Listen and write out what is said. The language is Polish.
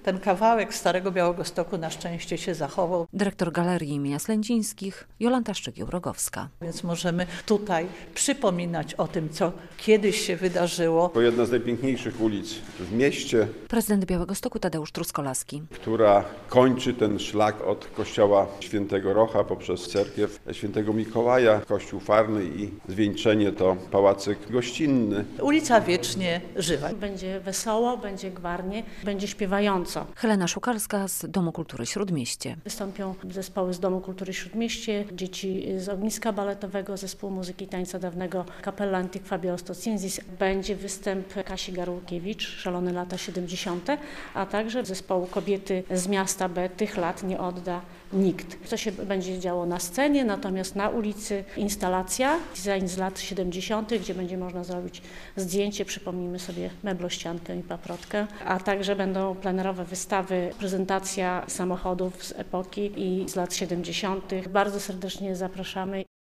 ten kawałek Starego Białegostoku na szczęście się zachował. Dyrektor Galerii imienia Slędzińskich Jolanta Szczygieł-Rogowska. Więc możemy tutaj przypominać o tym, co kiedyś się wydarzyło. To jedna z najpiękniejszych ulic w mieście. Prezydent Białegostoku Tadeusz Truskolaski. Która kończy ten szlak od kościoła Świętego Rocha poprzez cerkiew Świętego Mikołaja, kościół Farny i zwieńczenie to pałacyk gościnny. Ulica wiecznie żywa. Będzie wesoło, będzie gwarnie, będzie śpiewająco. Helena Szukalska z Domu Kultury Śródmieście. Wystąpią zespoły z Domu Kultury Śródmieście, dzieci z ogniska baletowego, zespół muzyki i tańca dawnego Kapella Antiqua Białostoczensis. Będzie występ Kasi Garłkiewicz, Szalone lata 70., a także zespołu Kobiety z miasta B, tych lat nie odda nikt. Co się będzie działo na scenie, natomiast na ulicy instalacja, design z lat 70., gdzie będzie można zrobić zdjęcie, przypomnijmy sobie meblościankę i paprotkę, a także będą plenerowe wystawy, prezentacja samochodów z epoki i z lat 70. Bardzo serdecznie zapraszamy.